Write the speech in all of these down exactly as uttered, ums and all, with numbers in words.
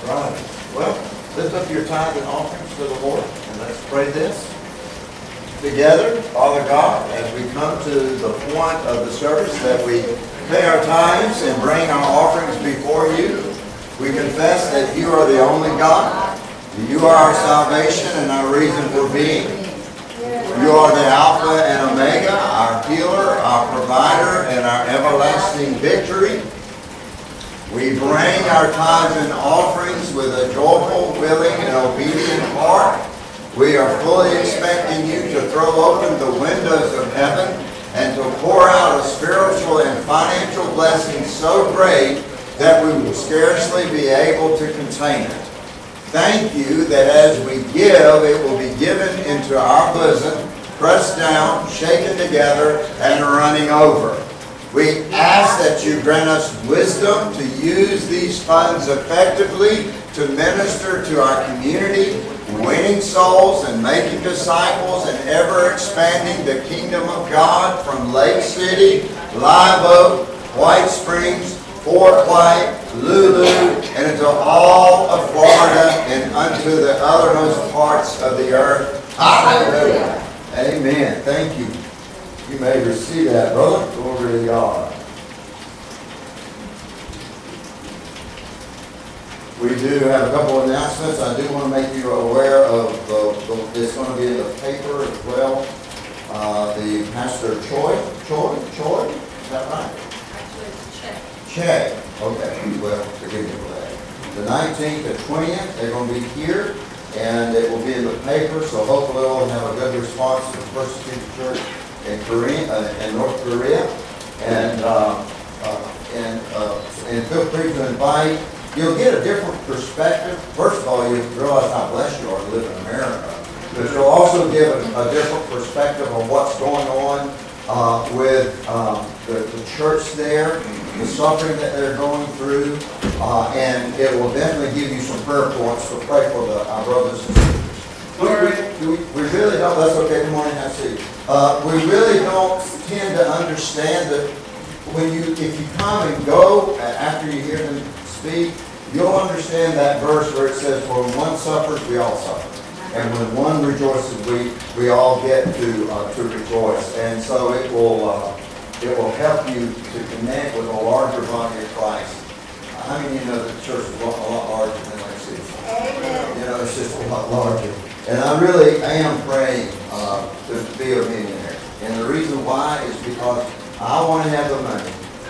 Right. Well, lift up your tithe and offerings to the Lord, and let's pray this together. Father God, as we come to the point of the service that we pay our tithes and bring our offerings before you, we confess that you are the only God. You are our salvation and our reason for being. You are the Alpha and Omega, our healer, our provider, and our everlasting victory. We bring our tithes and offerings with a joyful, willing, and obedient heart. We are fully expecting you to throw open the windows of heaven and to pour out a spiritual and financial blessing so great that we will scarcely be able to contain it. Thank you that as we give, it will be given into our bosom, pressed down, shaken together, and running over. We ask that you grant us wisdom to use these funds effectively to minister to our community, winning souls and making disciples and ever expanding the kingdom of God from Lake City, Live Oak, White Springs, Fort White, Lulu, and into all of Florida and unto the othermost parts of the earth. Hallelujah. Amen. Thank you. You may receive that, brother. Glory to God. We do have a couple of announcements. I do want to make you aware of the, the it's going to be in the paper as well. Uh, the Pastor Choi, Choi, Choi, is that right? Actually, it's Che. Che. Okay. Well, forgive me for that. The nineteenth and twentieth, they're going to be here, and it will be in the paper. So hopefully, we'll have a good response to the persecuted church in Korea, uh, in North Korea, and uh, uh, and uh, and feel free to invite. You'll get a different perspective. First of all, you realize how blessed you are to live in America, but you'll also give a, a different perspective on what's going on uh, with um, the, the church there, the suffering that they're going through, uh, and it will definitely give you some prayer points to pray for the, our brothers and sisters. We, we, we really don't, that's okay, good morning, I see. Uh, we really don't tend to understand that when you, if you come and go after you hear them speak, you'll understand that verse where it says, for when one suffers, we all suffer. And when one rejoices, we, we all get to uh, to rejoice. And so it will uh, it will help you to connect with a larger body of Christ. How many of you know that the church is a lot, a lot larger than Lake City? Amen. You know, it's just a lot larger. And I really am praying uh, to be a millionaire. And the reason why is because I want to have the money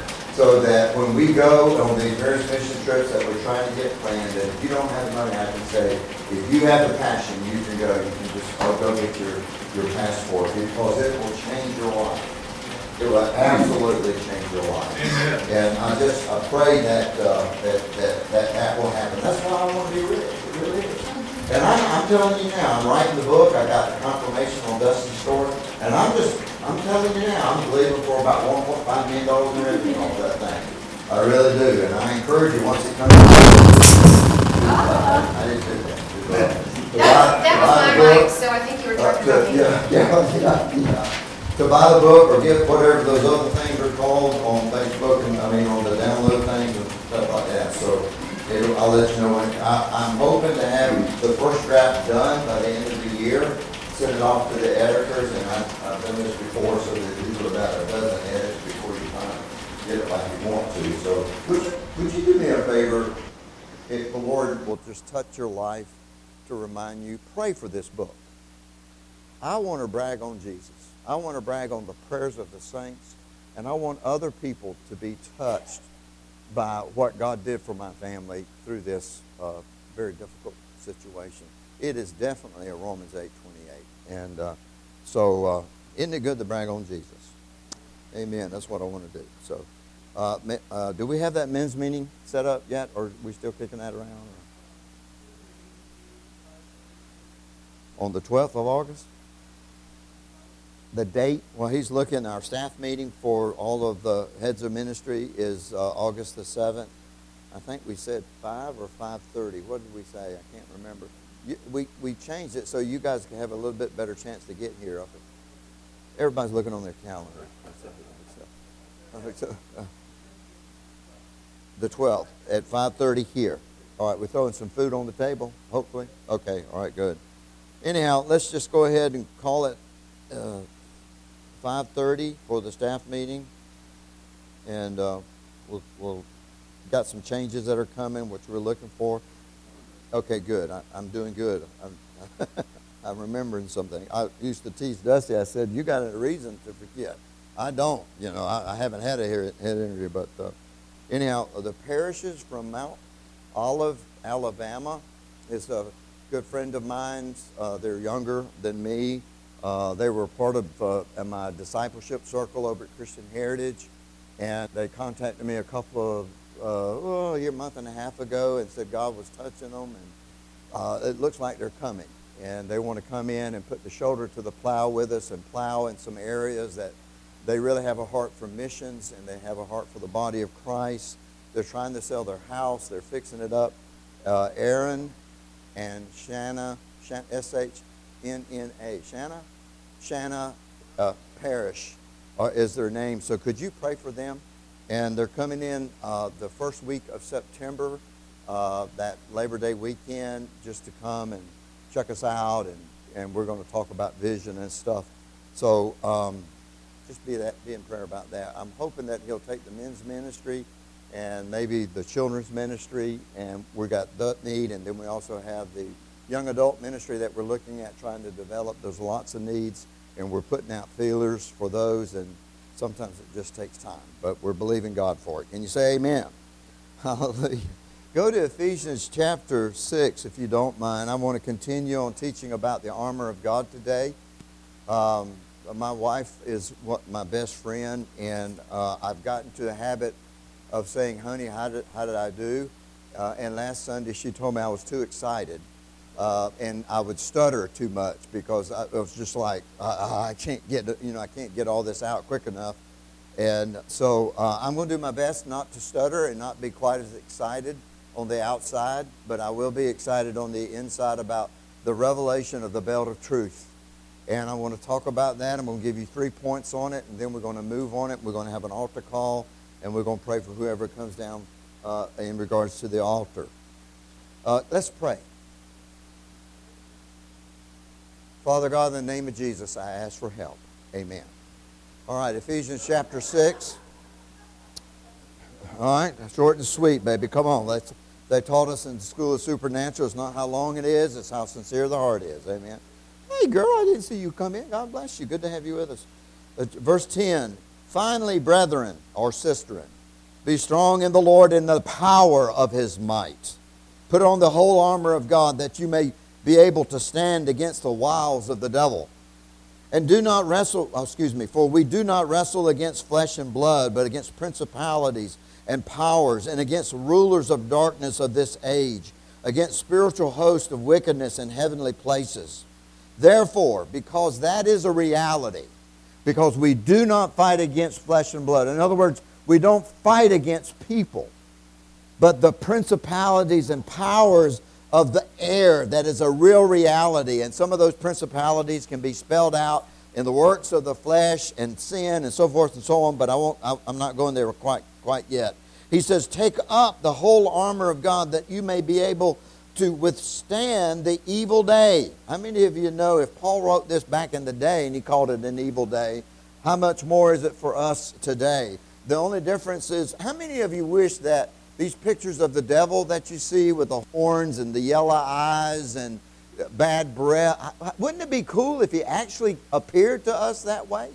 so that when we go on these various mission trips that we're trying to get planned, that if you don't have the money, I can say, if you have the passion, you can go. You can just oh, go get your, your passport because it will change your life. It will absolutely change your life. Amen. And I just I pray that, uh, that, that, that that will happen. That's why I want to be rich. It really is. And I'm, I'm telling you now, I'm writing the book. I got the confirmation on Dustin's story. And I'm just, I'm telling you now, I'm believing for about one point five million dollars in revenue off that thing. I really do. And I encourage you, once it comes out, I didn't do that. That, that was my mic, so I think you were talking about me. Yeah, yeah, yeah, yeah. To buy the book or get whatever those other things are called on Facebook and, I mean, on the download things and stuff like that. So it'll, I'll let you know when. I, I'm hoping to have the first draft done by the end of the year. Send it off to the editors, and I've, I've done this before, so that you do about a dozen edits before you kind of get it like you want to. So would, would you do me a favor? If the Lord will just touch your life to remind you, pray for this book. I want to brag on Jesus. I want to brag on the prayers of the saints, and I want other people to be touched by what God did for my family through this uh, very difficult situation. It is definitely a Romans eight twenty-eight. And uh, so uh, isn't it good to brag on Jesus? Amen. That's what I want to do. So uh, uh, do we have that men's meeting set up yet, or are we still kicking that around? Or? On the twelfth of August? The date, well, he's looking, our staff meeting for all of the heads of ministry is uh, August the seventh. I think we said five or five thirty. What did we say? I can't remember. You, we, we changed it so you guys can have a little bit better chance to get here. Everybody's looking on their calendar. The twelfth at five thirty here. All right, we're throwing some food on the table, hopefully. Okay, all right, good. Anyhow, let's just go ahead and call it uh, five thirty for the staff meeting. And uh, we'll, we'll got some changes that are coming, which we're looking for. Okay, good. I, I'm doing good. I'm, I'm remembering something. I used to tease Dusty. I said, you got a reason to forget. I don't. You know, I, I haven't had a head interview, but uh, anyhow, the parishes from Mount Olive, Alabama, is a good friend of mine's. Uh, they're younger than me. Uh, they were part of uh, my discipleship circle over at Christian Heritage, and they contacted me a couple of uh, oh, a year, month and a half ago, and said God was touching them, and uh, it looks like they're coming, and they want to come in and put the shoulder to the plow with us and plow in some areas that they really have a heart for missions, and they have a heart for the body of Christ. They're trying to sell their house. They're fixing it up. Uh, Aaron and Shanna, S H N N A, Shanna, Shanna uh, Parish uh, is their name. So could you pray for them? And they're coming in uh, the first week of September, uh, that Labor Day weekend, just to come and check us out, and, and we're going to talk about vision and stuff. So um, just be that, be in prayer about that. I'm hoping that he'll take the men's ministry and maybe the children's ministry, and we got that need, and then we also have the young adult ministry that we're looking at trying to develop. There's lots of needs, and we're putting out feelers for those, and sometimes it just takes time, but we're believing God for it. Can you say amen? Hallelujah. Go to Ephesians chapter six, if you don't mind. I want to continue on teaching about the armor of God today. Um, my wife is what, my best friend, and uh, I've gotten to the habit of saying, honey, how did, how did I do? Uh, and last Sunday she told me I was too excited. Uh, and I would stutter too much because I, it was just like, I, I can't get, you know, I can't get all this out quick enough. And so uh, I'm going to do my best not to stutter and not be quite as excited on the outside, but I will be excited on the inside about the revelation of the belt of truth. And I want to talk about that. I'm going to give you three points on it, and then we're going to move on it. We're going to have an altar call, and we're going to pray for whoever comes down uh, in regards to the altar. Uh, let's pray. Father God, in the name of Jesus, I ask for help. Amen. All right, Ephesians chapter six. All right, short and sweet, baby. Come on. Let's, they taught us in the School of Supernatural, it's not how long it is, it's how sincere the heart is. Amen. Hey, girl, I didn't see you come in. God bless you. Good to have you with us. Uh, verse ten. Finally, brethren, or sisterin, be strong in the Lord and the power of His might. Put on the whole armor of God that you may be able to stand against the wiles of the devil. And do not wrestle, oh, excuse me, for we do not wrestle against flesh and blood, but against principalities and powers, and against rulers of darkness of this age, against spiritual hosts of wickedness in heavenly places. Therefore, because that is a reality, because we do not fight against flesh and blood. In other words, we don't fight against people, but the principalities and powers of the air, that is a real reality. And some of those principalities can be spelled out in the works of the flesh and sin and so forth and so on, but I won't, I, I'm not going there quite, quite yet. He says, take up the whole armor of God that you may be able to withstand the evil day. How many of you know if Paul wrote this back in the day and he called it an evil day, how much more is it for us today? The only difference is, how many of you wish that these pictures of the devil that you see with the horns and the yellow eyes and bad breath, wouldn't it be cool if he actually appeared to us that way?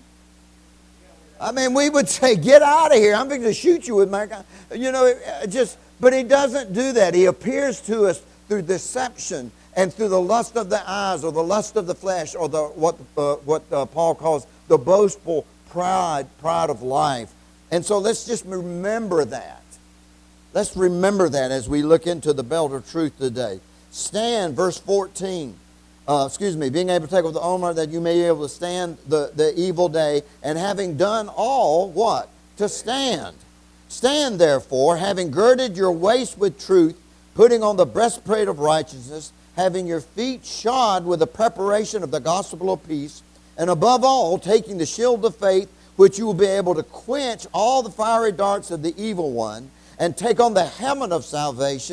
I mean, we would say, get out of here. I'm going to shoot you with my gun. You know, just, but he doesn't do that. He appears to us through deception and through the lust of the eyes or the lust of the flesh or the what uh, what uh, Paul calls the boastful pride, pride of life. And so let's just remember that. Let's remember that as we look into the belt of truth today. Stand, verse fourteen. Uh, excuse me, being able to take with the armor that you may be able to stand the, the evil day, and having done all, what? To stand. Stand therefore, having girded your waist with truth, putting on the breastplate of righteousness, having your feet shod with the preparation of the gospel of peace, and above all, taking the shield of faith, which you will be able to quench all the fiery darts of the evil one, and take on the helmet of salvation,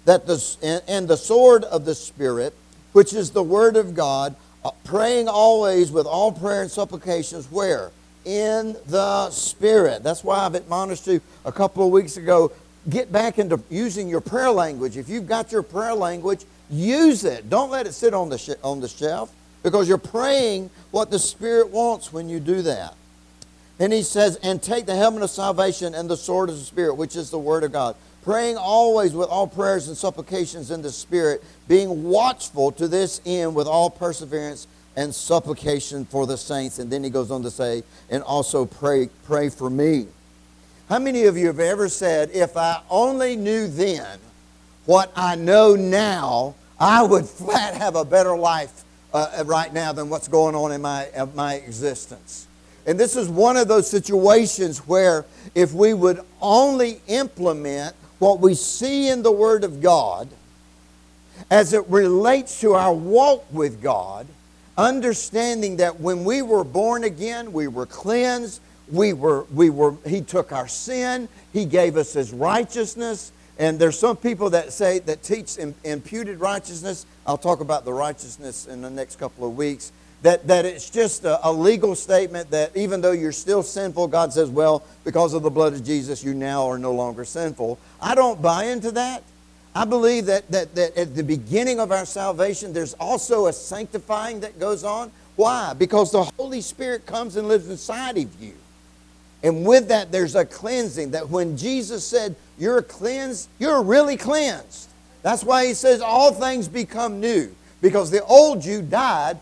that the and, and the sword of the Spirit, which is the word of God, uh, praying always with all prayer and supplications, where? In the Spirit. That's why I've admonished you a couple of weeks ago, get back into using your prayer language. If you've got your prayer language, use it. Don't let it sit on the sh- on the shelf, because you're praying what the Spirit wants when you do that. And he says, and take the helmet of salvation and the sword of the Spirit, which is the word of God. Praying always with all prayers and supplications in the Spirit, being watchful to this end with all perseverance and supplication for the saints. And then he goes on to say, and also pray, pray for me. How many of you have ever said, if I only knew then what I know now, I would flat have a better life uh, right now than what's going on in my, uh, my existence? And this is one of those situations where if we would only implement what we see in the Word of God as it relates to our walk with God, understanding that when we were born again, we were cleansed, we were, we were, He took our sin, He gave us His righteousness. And there's some people that say, that teach imputed righteousness. I'll talk about the righteousness in the next couple of weeks. That, that it's just a, a legal statement that even though you're still sinful, God says, well, because of the blood of Jesus, you now are no longer sinful. I don't buy into that. I believe that, that, that at the beginning of our salvation, there's also a sanctifying that goes on. Why? Because the Holy Spirit comes and lives inside of you. And with that, there's a cleansing. That when Jesus said, you're cleansed, you're really cleansed. That's why He says all things become new. Because the old you died,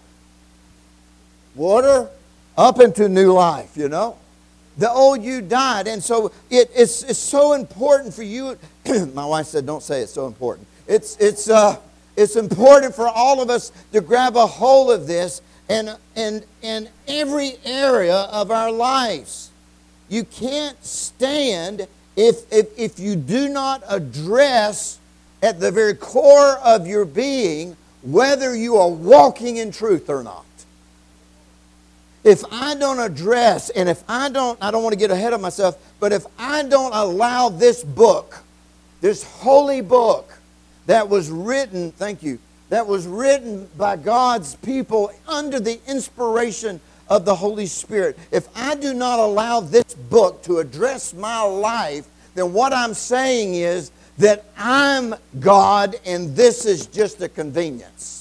water up into new life, you know. The old you died. And so it, it's, it's so important for you. My wife said, don't say it's so important. It's, it's, uh, it's important for all of us to grab a hold of this and in in every area of our lives. You can't stand if, if, if you do not address at the very core of your being whether you are walking in truth or not. If I don't address, and if I don't, I don't want to get ahead of myself, but if I don't allow this book, this holy book that was written, thank you, that was written by God's people under the inspiration of the Holy Spirit, if I do not allow this book to address my life, then what I'm saying is that I'm God and this is just a convenience.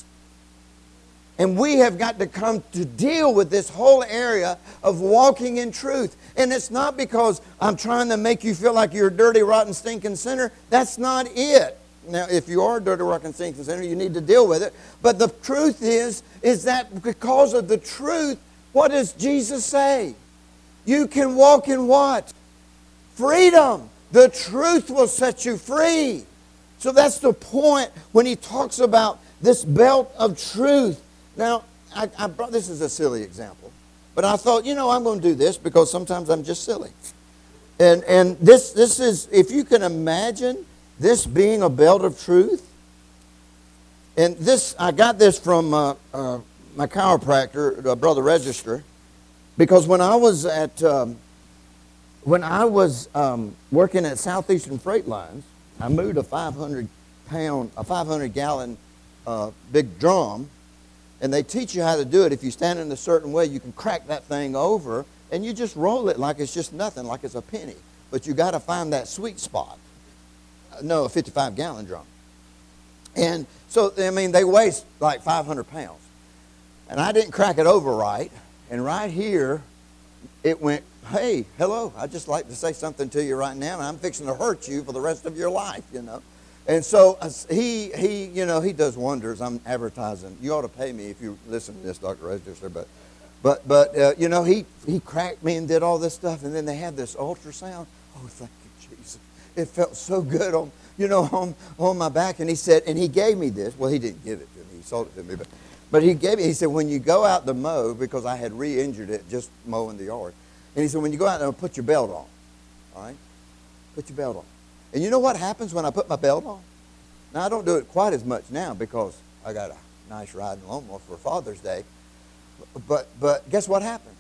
And we have got to come to deal with this whole area of walking in truth. And it's not because I'm trying to make you feel like you're a dirty, rotten, stinking sinner. That's not it. Now, if you are a dirty, rotten, stinking sinner, you need to deal with it. But the truth is, is that because of the truth, what does Jesus say? You can walk in what? Freedom. The truth will set you free. So that's the point when He talks about this belt of truth. Now, I, I brought, this is a silly example, but I thought, you know, I'm going to do this because sometimes I'm just silly. And and this this is, if you can imagine this being a belt of truth, and this, I got this from uh, uh, my chiropractor, uh, Brother Register, because when I was at, um, when I was um, working at Southeastern Freight Lines, I moved a five hundred pound, a five hundred gallon uh, big drum. And they teach you how to do it. If you stand in a certain way, you can crack that thing over, and you just roll it like it's just nothing, like it's a penny. But you got to find that sweet spot. No, a fifty-five gallon drum. And so, I mean, they weigh like five hundred pounds. And I didn't crack it over right. And right here, it went, hey, hello, I'd just like to say something to you right now, and I'm fixing to hurt you for the rest of your life, you know. And so uh, he, he, you know, he does wonders. I'm advertising. You ought to pay me if you listen to this, Doctor Register. But, but, but uh, you know, he, he cracked me and did all this stuff. And then they had this ultrasound. Oh, thank you, Jesus. It felt so good on, you know, on, on my back. And he said, and he gave me this. Well, he didn't give it to me. He sold it to me. But, but he gave me, he said, when you go out to mow, because I had re-injured it just mowing the yard. And he said, when you go out there, put your belt on. All right? Put your belt on. And you know what happens when I put my belt on? Now, I don't do it quite as much now because I got a nice riding lawnmower for Father's Day. But but guess what happened?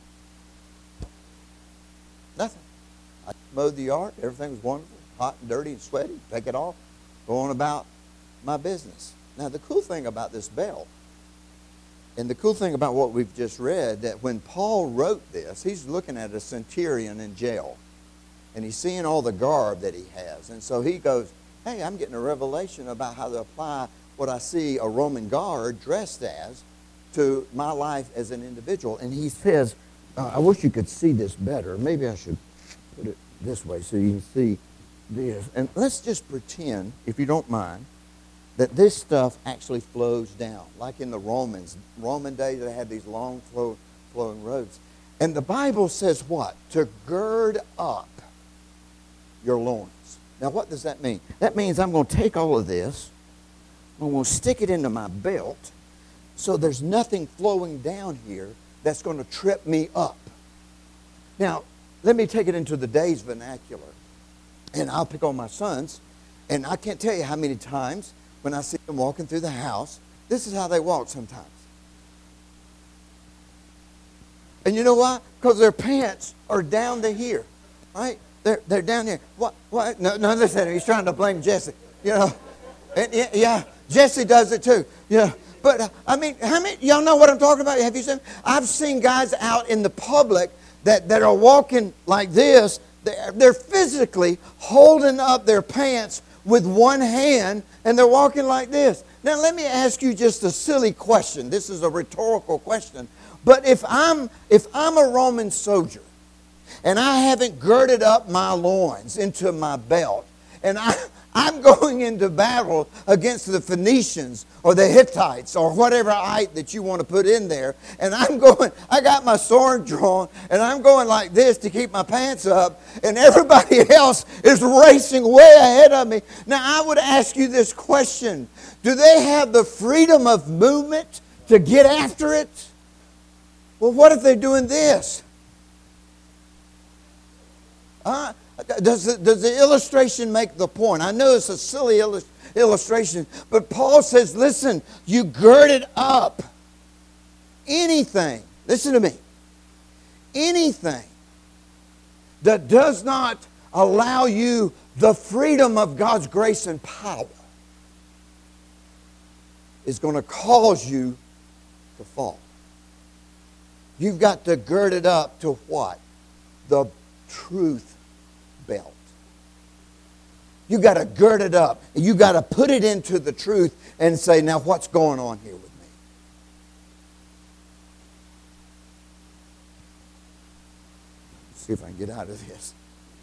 Nothing. I mowed the yard. Everything was wonderful, hot and dirty and sweaty. Take it off. Go on about my business. Now, the cool thing about this belt, and the cool thing about what we've just read, that when Paul wrote this, he's looking at a centurion in jail. And he's seeing all the garb that he has. And so he goes, hey, I'm getting a revelation about how to apply what I see a Roman guard dressed as to my life as an individual. And he says, uh, I wish you could see this better. Maybe I should put it this way so you can see this. And let's just pretend, if you don't mind, that this stuff actually flows down. Like in the Romans, Roman days, they had these long flow, flowing robes. And the Bible says what? To gird up your loins. Now, what does that mean? That means I'm going to take all of this, I'm going to stick it into my belt, so there's nothing flowing down here that's going to trip me up. Now, let me take it into the day's vernacular. And I'll pick on my sons, and I can't tell you how many times when I see them walking through the house, this is how they walk sometimes. And you know why? Because their pants are down to here, right? They're, they're down here. What? What? No, no, listen, he's trying to blame Jesse. You know, and, yeah, Jesse does it too. Yeah, but uh, I mean, how many, y'all know what I'm talking about? Have you seen? I've seen guys out in the public that, that are walking like this. They're, they're physically holding up their pants with one hand, and they're walking like this. Now, let me ask you just a silly question. This is a rhetorical question. But if I'm if I'm a Roman soldier, and I haven't girded up my loins into my belt, and I, I'm going into battle against the Phoenicians or the Hittites or whatever height that you want to put in there, and I'm going, I got my sword drawn, and I'm going like this to keep my pants up, and everybody else is racing way ahead of me. Now, I would ask you this question. Do they have the freedom of movement to get after it? Well, what if they're doing this? Uh, does, the, does the illustration make the point? I know it's a silly illus- illustration, but Paul says, listen, you gird it up. Anything, listen to me, anything that does not allow you the freedom of God's grace and power is going to cause you to fall. You've got to gird it up to what? The truth belt. You got to gird it up. You got to put it into the truth and say, now what's going on here with me? Let's see if I can get out of this.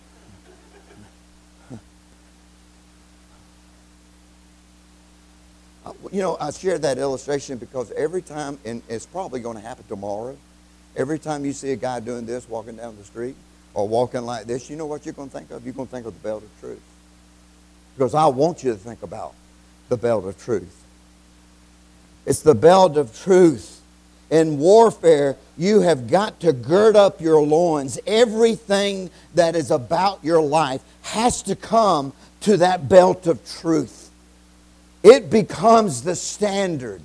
You know, I shared that illustration because every time, and it's probably going to happen tomorrow, every time you see a guy doing this, walking down the street, or walking like this, you know what you're going to think of? You're going to think of the belt of truth. Because I want you to think about the belt of truth. It's the belt of truth. In warfare, you have got to gird up your loins. Everything that is about your life has to come to that belt of truth. It becomes the standard.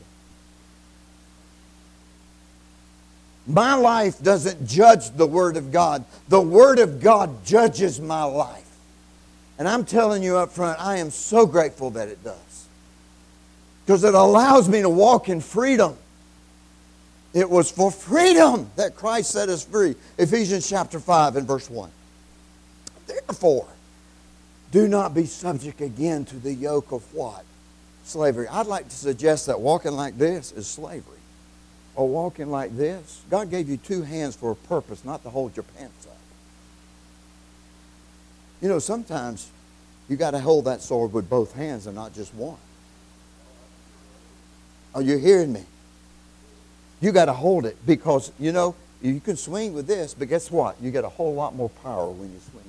My life doesn't judge the Word of God. The Word of God judges my life. And I'm telling you up front, I am so grateful that it does. Because it allows me to walk in freedom. It was for freedom that Christ set us free. Ephesians chapter five and verse one. Therefore, do not be subject again to the yoke of what? Slavery. I'd like to suggest that walking like this is slavery. Or walking like this. God gave you two hands for a purpose, not to hold your pants up. You know, sometimes you got to hold that sword with both hands and not just one. Are you hearing me? You got to hold it because, you know, you can swing with this, but guess what? You get a whole lot more power when you swing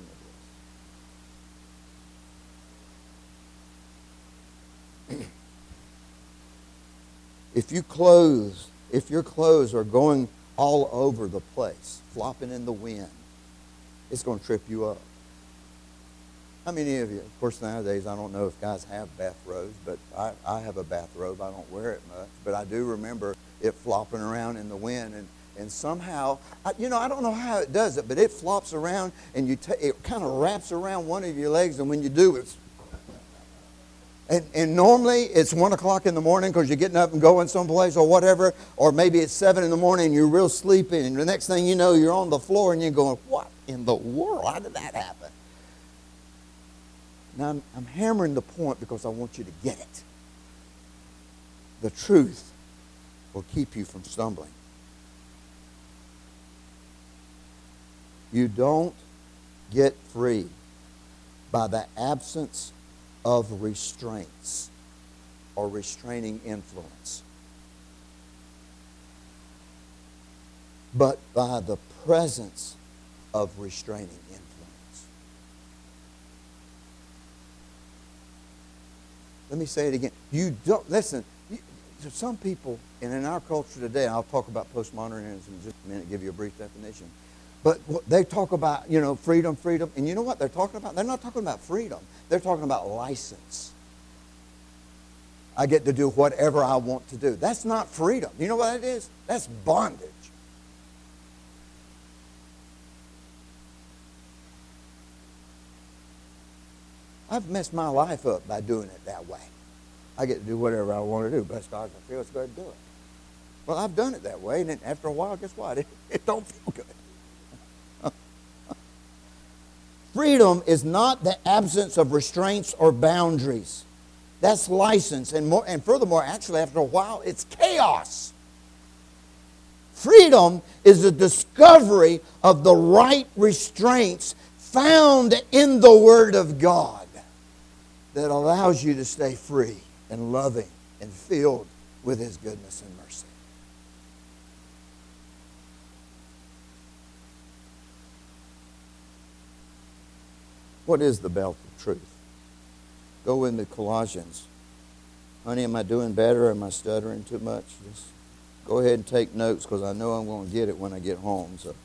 with this. If you close If your clothes are going all over the place, flopping in the wind, it's going to trip you up. How many of you, of course nowadays I don't know if guys have bathrobes, but I, I have a bathrobe. I don't wear it much, but I do remember it flopping around in the wind. And, and somehow, I, you know, I don't know how it does it, but it flops around and you ta- it kind of wraps around one of your legs, and when you do, it's... And, and normally it's one o'clock in the morning because you're getting up and going someplace or whatever, or maybe it's seven in the morning and you're real sleepy, and the next thing you know, you're on the floor and you're going, what in the world? How did that happen? Now, I'm, I'm hammering the point because I want you to get it. The truth will keep you from stumbling. You don't get free by the absence of restraints or restraining influence, but by the presence of restraining influence. Let me say it again. You don't, listen, you, some people, and in our culture today, I'll talk about postmodernism in just a minute, give you a brief definition. But they talk about, you know, freedom, freedom. And you know what they're talking about? They're not talking about freedom. They're talking about license. I get to do whatever I want to do. That's not freedom. You know what that is? That's bondage. I've messed my life up by doing it that way. I get to do whatever I want to do. Bless God, I feel it's good to do it. Well, I've done it that way, and then after a while, guess what? It, it don't feel good. Freedom is not the absence of restraints or boundaries. That's license. And, more, and furthermore, actually, after a while, it's chaos. Freedom is the discovery of the right restraints found in the Word of God that allows you to stay free and loving and filled with His goodness and mercy. What is the belt of truth? Go with me, Colossians. Honey, am I doing better or am I stuttering too much? Just go ahead and take notes because I know I'm going to get it when I get home. So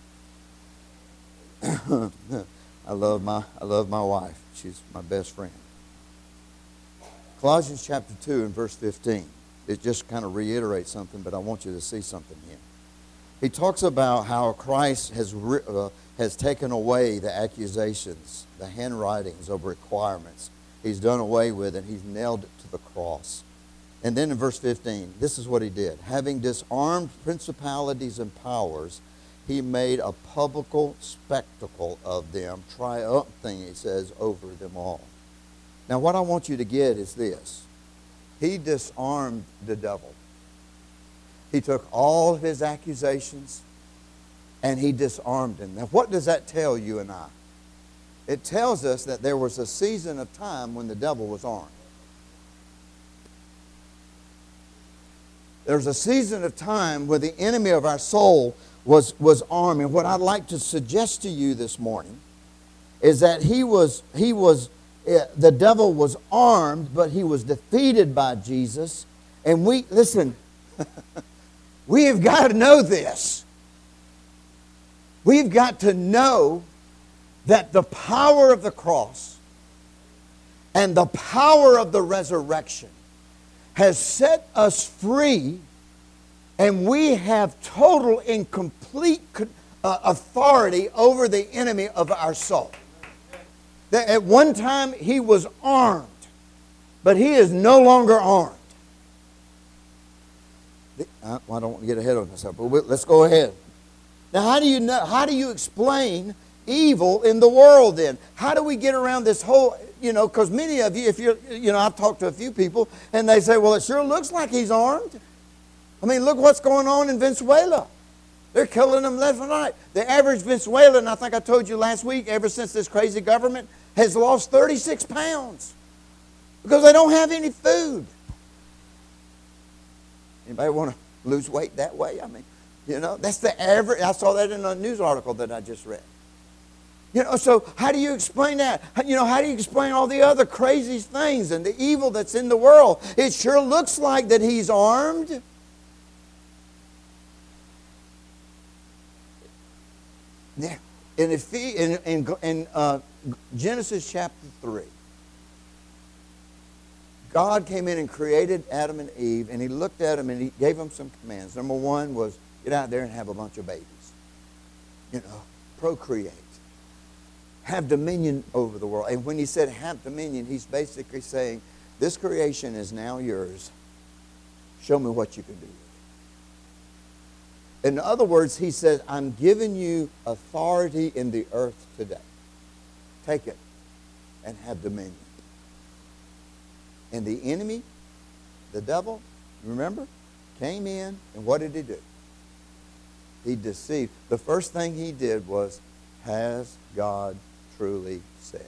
I love my I love my wife. She's my best friend. Colossians chapter two and verse fifteen. It just kind of reiterates something, but I want you to see something here. He talks about how Christ has uh, has taken away the accusations, the handwritings of requirements. He's done away with it. He's nailed it to the cross. And then in verse fifteen, this is what He did. Having disarmed principalities and powers, He made a public spectacle of them, triumphing, He says, over them all. Now what I want you to get is this. He disarmed the devil. He took all of his accusations and He disarmed him. Now what does that tell you and I? It tells us that there was a season of time when the devil was armed. There's a season of time where the enemy of our soul was, was armed. And what I'd like to suggest to you this morning is that he was, he was, uh, the devil was armed, but he was defeated by Jesus. And we, listen, we have got to know this. We've got to know that the power of the cross and the power of the resurrection has set us free, and we have total and complete uh, authority over the enemy of our soul. That at one time he was armed, but he is no longer armed. I don't want to get ahead of myself, but let's go ahead. Now, how do you know? How do you explain evil in the world then? How do we get around this whole, you know, because many of you, if you're, you know, I've talked to a few people and they say, well, it sure looks like he's armed. I mean, look what's going on in Venezuela. They're killing them left and right. The average Venezuelan, I think I told you last week, ever since this crazy government, has lost thirty-six pounds because they don't have any food. Anybody want to lose weight that way? I mean, you know, that's the average. I saw that in a news article that I just read. You know, so how do you explain that? You know, how do you explain all the other crazy things and the evil that's in the world? It sure looks like that he's armed. Yeah. In, in, in, in uh, Genesis chapter three, God came in and created Adam and Eve, and He looked at them and He gave them some commands. Number one was, get out there and have a bunch of babies. You know, procreate. Have dominion over the world. And when He said have dominion, He's basically saying This creation is now yours. Show me what you can do with it. In other words, he said, I'm giving you authority in the earth today. Take it and have dominion. And the enemy, the devil, remember, came in, and what did he do? He deceived. The first thing he did was, has God truly said?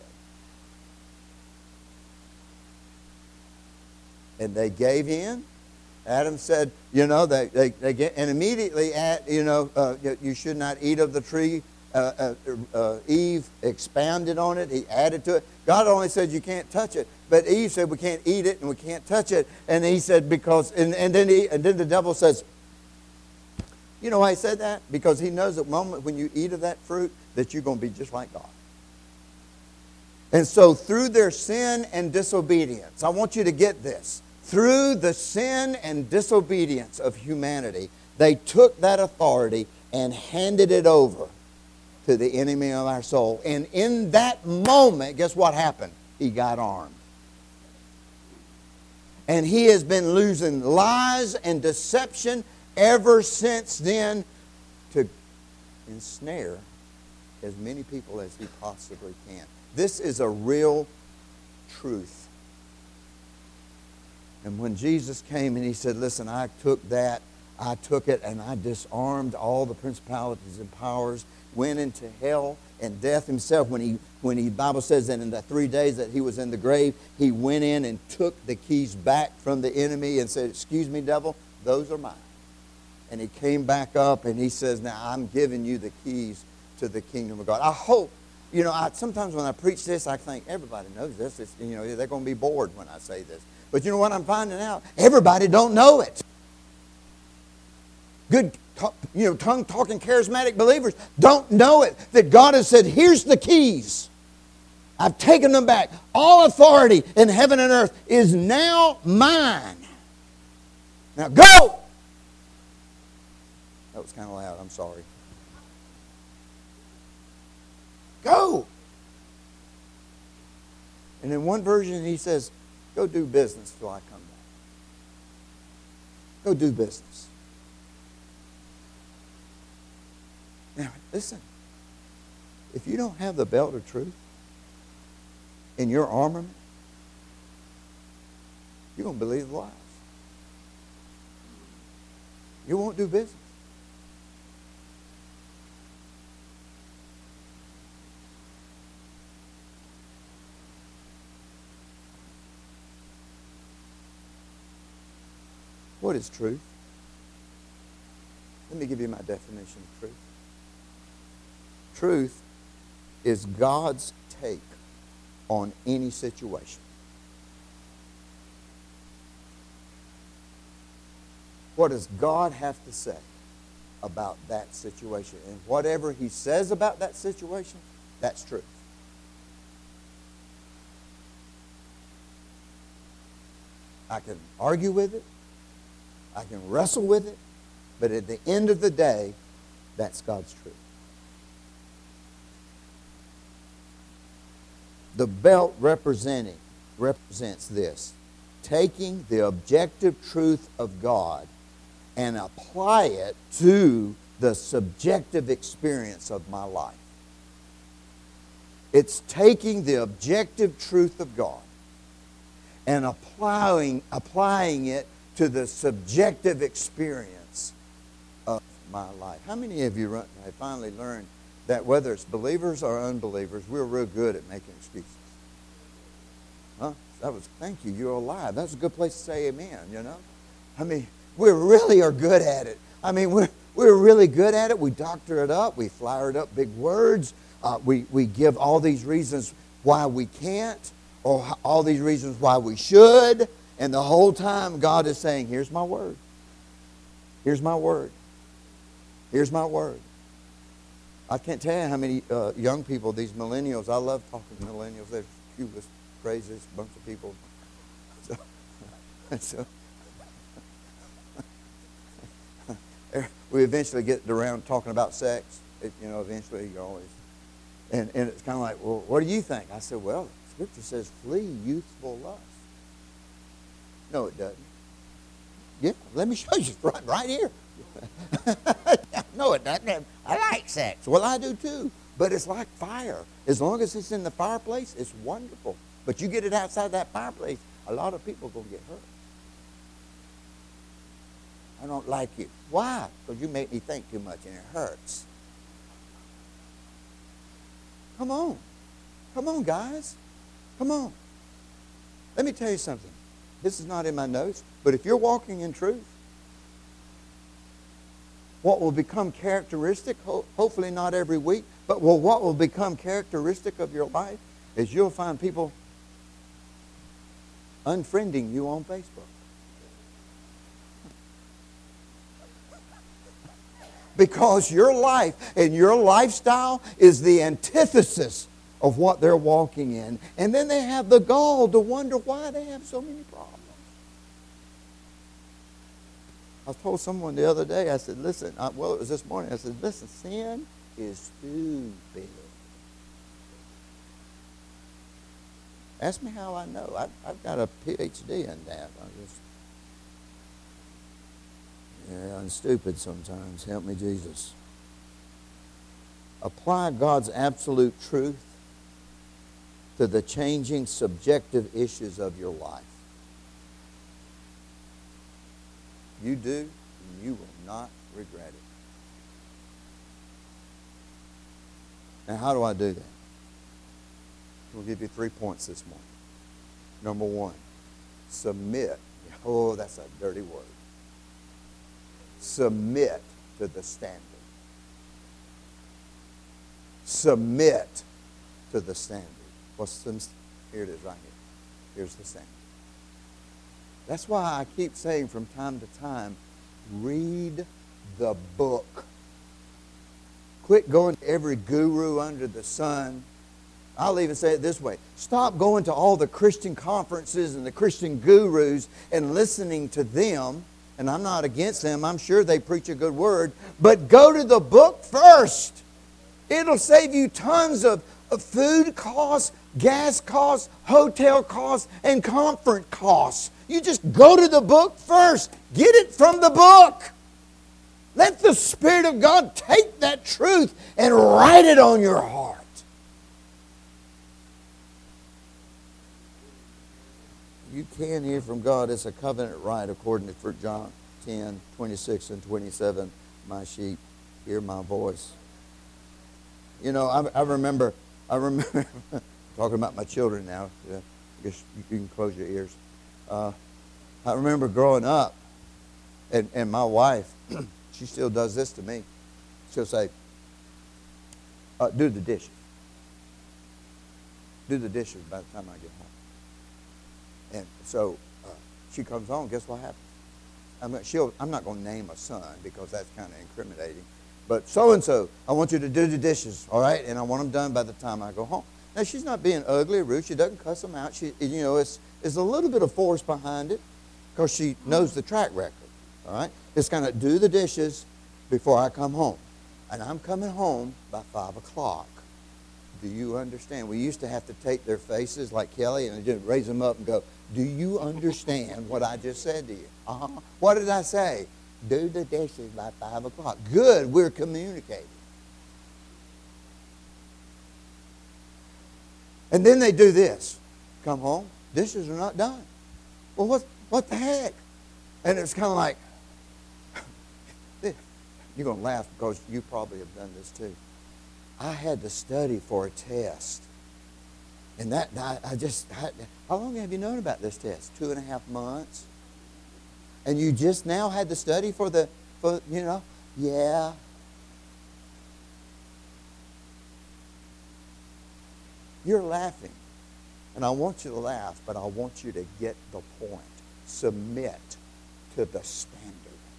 And they gave in. Adam said, you know, they, they, they get, and immediately, at, you know, uh, you should not eat of the tree. Uh, uh, uh, Eve expounded on it. He added to it. God only said you can't touch it, but Eve said we can't eat it and we can't touch it. And he said because, and, and then he, and then the devil says, you know why he said that? Because he knows at the moment when you eat of that fruit that you're going to be just like God. And so through their sin and disobedience, I want you to get this. Through the sin and disobedience of humanity, they took that authority and handed it over to the enemy of our soul. And in that moment, guess what happened? He got armed. And he has been losing lies and deception ever since then to ensnare as many people as he possibly can. This is a real truth. And when Jesus came and he said, listen, I took that, I took it and I disarmed all the principalities and powers, went into hell and death himself. When he, when he, the Bible says that in the three days that he was in the grave, he went in and took the keys back from the enemy and said, excuse me, devil, those are mine. And he came back up and he says, now I'm giving you the keys to the kingdom of God. I hope, you know, I, sometimes when I preach this, I think everybody knows this. It's, you know, they're going to be bored when I say this. But you know what I'm finding out? Everybody don't know it. Good, you know, tongue-talking charismatic believers don't know it. That God has said, here's the keys. I've taken them back. All authority in heaven and earth is now mine. Now go! That was kind of loud. I'm sorry. Go! And in one version he says, go do business till I come back. Go do business. Now, listen. If you don't have the belt of truth in your armament, you're going to believe the lies. You won't do business. What is truth? Let me give you my definition of truth. Truth is God's take on any situation. What does God have to say about that situation? And whatever he says about that situation, that's truth. I can argue with it. I can wrestle with it, but at the end of the day, that's God's truth. The belt representing represents this: taking the objective truth of God and apply it to the subjective experience of my life. It's taking the objective truth of God and applying applying it to the subjective experience of my life. How many of you have finally learned that whether it's believers or unbelievers, we're real good at making excuses? Huh? That was, thank you, you're alive. That's a good place to say amen, you know? I mean, we really are good at it. I mean, we're, we're really good at it. We doctor it up. We flower it up big words. Uh, we, we give all these reasons why we can't, or all these reasons why we should. And the whole time God is saying, here's my word. Here's my word. Here's my word. I can't tell you how many uh, young people, these millennials, I love talking to millennials. They're the cutest, craziest bunch of people. So, so we eventually get around talking about sex. It, you know, eventually you always, and, and it's kind of like, well, what do you think? I said, well, Scripture says, flee youthful lust. No, it doesn't. Yeah, let me show you right, right here. No, it doesn't. I like sex. Well, I do too. But it's like fire. As long as it's in the fireplace, it's wonderful. But you get it outside that fireplace, a lot of people are going to get hurt. I don't like you. Why? Because you make me think too much and it hurts. Come on. Come on, guys. Come on. Let me tell you something. This is not in my notes, but if you're walking in truth, what will become characteristic, ho- hopefully not every week, but will, what will become characteristic of your life is you'll find people unfriending you on Facebook. Because your life and your lifestyle is the antithesis of what they're walking in. And then they have the gall to wonder why they have so many problems. I told someone the other day, I said, listen, I, well, it was this morning, I said, listen, sin is stupid. Ask me how I know. I, I've got a P H D in that. I just, yeah, I'm stupid sometimes. Help me, Jesus. Apply God's absolute truth to the changing subjective issues of your life. You do, and you will not regret it. Now, how do I do that? We'll give you three points this morning. Number one, submit. Oh, that's a dirty word. Submit to the standard. Submit to the standard. What's the, here it is right here. Here's the standard. That's why I keep saying from time to time, read the book. Quit going to every guru under the sun. I'll even say it this way. Stop going to all the Christian conferences and the Christian gurus and listening to them. And I'm not against them. I'm sure they preach a good word. But go to the book first. It'll save you tons of, of food costs, gas costs, hotel costs, and conference costs. You just go to the book first. Get it from the book. Let the Spirit of God take that truth and write it on your heart. You can hear from God. It's a covenant right according to First John ten, twenty-six and twenty-seven. My sheep, hear my voice. You know, I, I remember, I remember, talking about my children now. Yeah, I guess you can close your ears. Uh, I remember growing up, and, and my wife, she still does this to me. She'll say, uh, do the dishes. Do the dishes by the time I get home. And so uh, she comes home, guess what happens? I mean, she'll, I'm not going to name a son because that's kind of incriminating. But so-and-so, I want you to do the dishes, all right? And I want them done by the time I go home. Now, she's not being ugly or rude. She doesn't cuss them out. She, you know, it's, it's a little bit of force behind it because she knows the track record, all right? It's kind of do the dishes before I come home. And I'm coming home by five o'clock. Do you understand? We used to have to take their faces like Kelly and just raise them up and go, do you understand what I just said to you? Uh-huh. What did I say? Do the dishes by five o'clock. Good, we're communicating. And then they do this. Come home, dishes are not done. Well, what, what the heck? And it's kind of like, you're going to laugh because you probably have done this too. I had to study for a test. And that, I, I just, I, how long have you known about this test? Two and a half months? And you just now had to study for the, for, you know, yeah. You're laughing. And I want you to laugh, but I want you to get the point. Submit to the standard.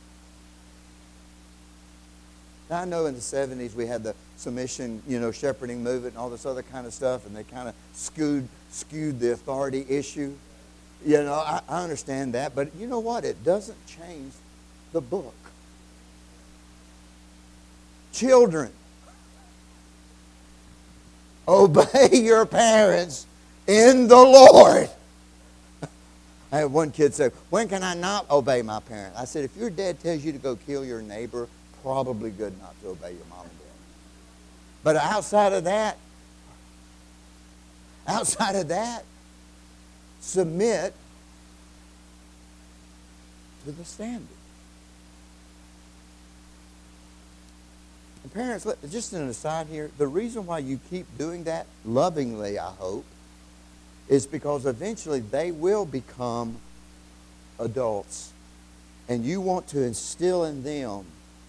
Now, I know in the seventies we had the submission, you know, shepherding movement and all this other kind of stuff, and they kind of skewed, skewed the authority issue. You know, I, I understand that, but you know what? It doesn't change the book. Children, obey your parents in the Lord. I had one kid say, when can I not obey my parents? I said, if your dad tells you to go kill your neighbor, probably good not to obey your mom and dad. But outside of that, outside of that, submit to the standard. And parents, just an aside here, the reason why you keep doing that, lovingly I hope, is because eventually they will become adults. And you want to instill in them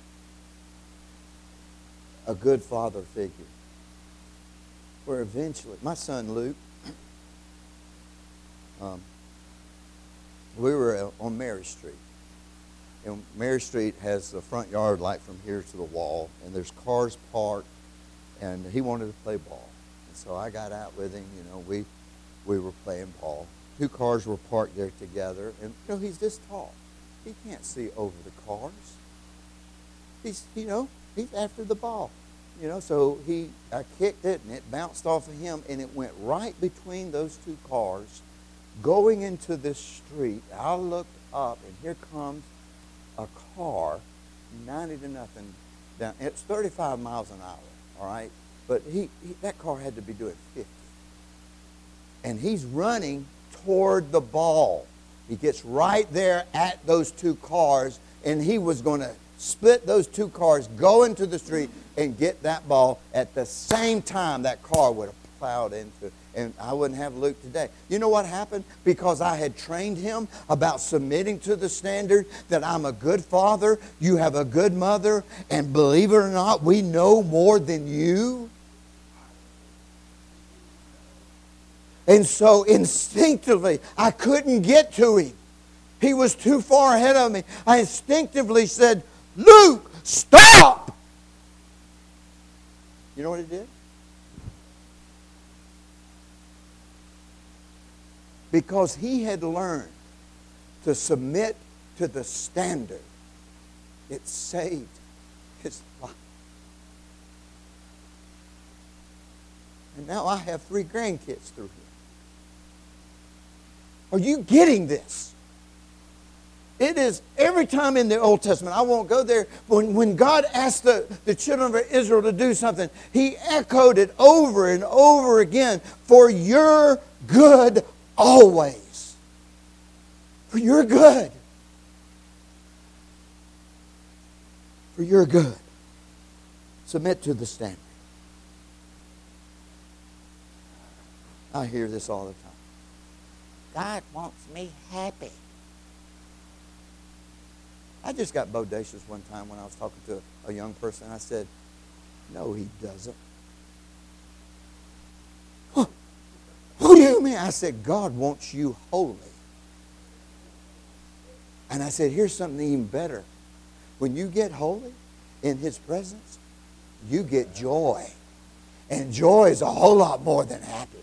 a good father figure. Where eventually, my son Luke, um, we were on Mary Street. And Mary Street has the front yard like from here to the wall, and there's cars parked, and he wanted to play ball. And so I got out with him, you know, we we were playing ball. Two cars were parked there together, and you know, he's this tall. He can't see over the cars. He's, you know, he's after the ball. You know, so he, I kicked it, and it bounced off of him, and it went right between those two cars, going into this street. I looked up, and here comes a car, ninety to nothing down. It's thirty-five miles an hour, all right? But he, he that car had to be doing fifty. And he's running toward the ball. He gets right there at those two cars, and he was going to split those two cars, go into the street, and get that ball at the same time that car would have plowed into. And I wouldn't have Luke today. You know what happened? Because I had trained him about submitting to the standard, that I'm a good father, you have a good mother, and believe it or not, we know more than you. And so instinctively, I couldn't get to him. He was too far ahead of me. I instinctively said, Luke, stop! You know what he did? Because he had learned to submit to the standard, it saved his life. And now I have three grandkids through him. Are you getting this? It is every time in the Old Testament, I won't go there, when, when God asked the, the children of Israel to do something, He echoed it over and over again, for your good always. For your good. For your good. Submit to the standard. I hear this all the time. God wants me happy. I just got bodacious one time when I was talking to a young person. I said, no, He doesn't. Huh. What do you mean? I said, God wants you holy. And I said, here's something even better. When you get holy in His presence, you get joy. And joy is a whole lot more than happiness.